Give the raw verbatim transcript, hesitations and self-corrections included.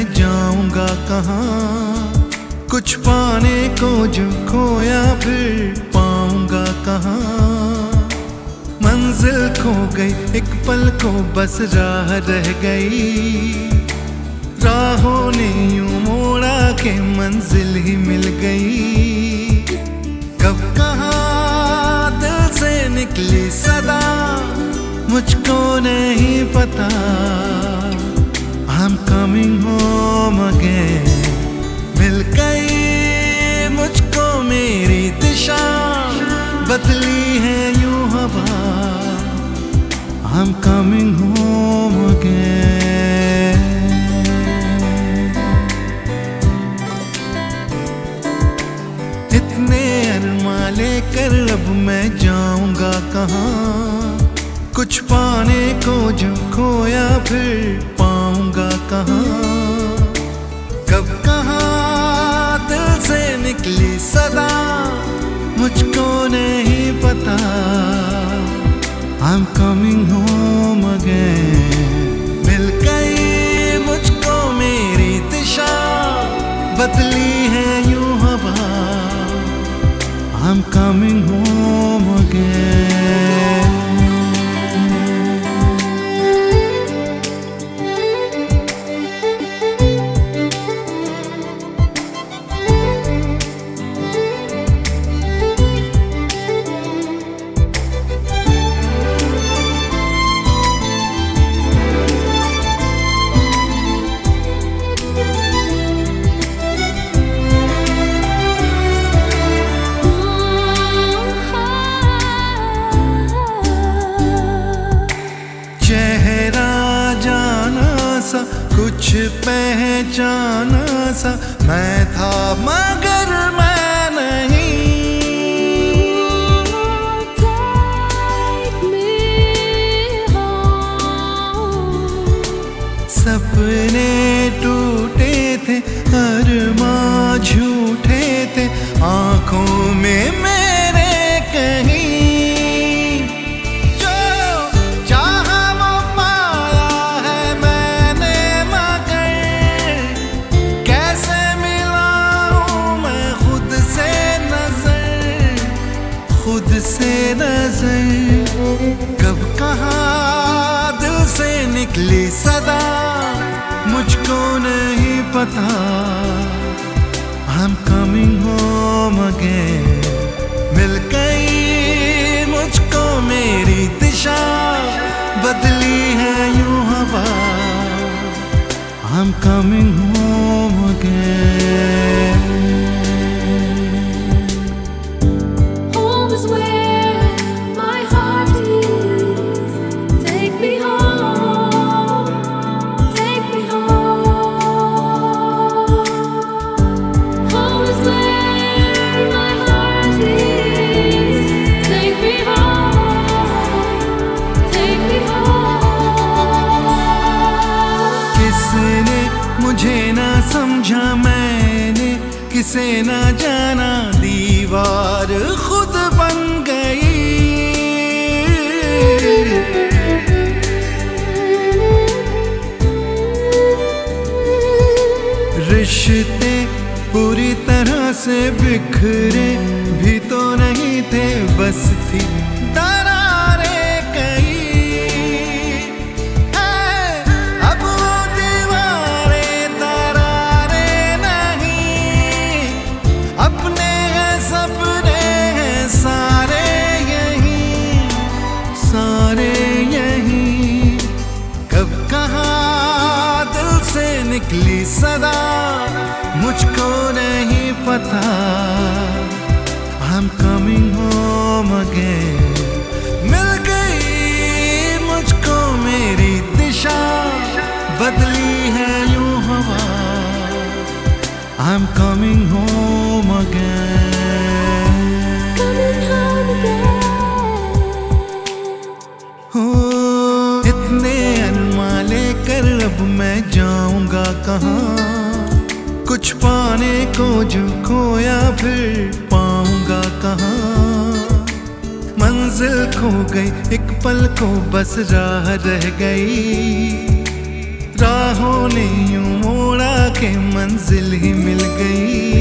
मैं जाऊंगा कहाँ? कुछ पाने को जो खोया फिर पाऊंगा कहाँ? मंजिल खो गई एक पल को बस राह रह गई, राहों ने यूं मोड़ा के मंजिल ही मिल गई। कब कहाँ दिल से निकली सदा मुझको नहीं पता, I'm coming home again। मिल गई मुझको मेरी दिशा, बदली है यूं हवा, I'm coming home again। इतने अरमा लेकर अब मैं जाऊंगा कहाँ? कुछ पाने को जो खोया फिर पाऊंगा कहाँ? कब कहाँ दिल से निकली सदा मुझको नहीं पता, I'm coming home again। मिल गई मुझको मेरी दिशा, बदली है यूं हवा, I'm coming home again। कुछ पहचाना सा मैं था मगर मैं नहीं, सपने टूटे थे अरमां झूठे थे आंखों में मेरे कहीं। खुद से नजर कब कहाँ दिल से निकली सदा मुझको नहीं पता, I'm coming home again। मिल गई मुझको मेरी दिशा, बदली है यूं हवा, I'm coming home again। मुझे ना समझा मैंने किसे ना जाना, दीवार खुद बन गई। रिश्ते पूरी तरह से बिखरे भी तो नहीं थे, बस थी दरारें कई। निकली सदा मुझको नहीं पता, I'm coming home again। मिल गई मुझको मेरी दिशा, बदली है यूं हवा, I'm coming home again। हो इतने अरमा लेकर अब मैं जाऊंगा कहाँ? कुछ पाने को जो खोया फिर पाऊंगा कहाँ? मंजिल खो गई एक पल को बस राह रह गई, राहों ने यूं मोड़ा के मंजिल ही मिल गई।